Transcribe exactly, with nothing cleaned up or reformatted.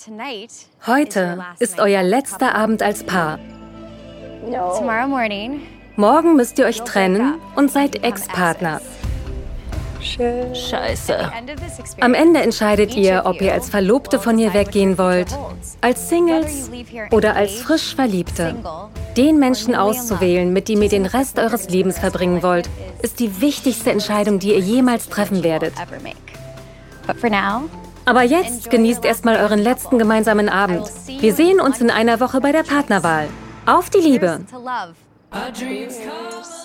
Heute ist euer letzter Abend als Paar. Tomorrow morning, Morgen müsst ihr euch trennen und seid Ex-Partner. Scheiße. Am Ende entscheidet ihr, ob ihr als Verlobte von hier weggehen wollt, als Singles oder als frisch Verliebte. Den Menschen auszuwählen, mit dem ihr den Rest eures Lebens verbringen wollt, ist die wichtigste Entscheidung, die ihr jemals treffen werdet. Aber jetzt genießt erstmal euren letzten gemeinsamen Abend. Wir sehen uns in einer Woche bei der Partnerwahl. Auf die Liebe! to love. Our dreams come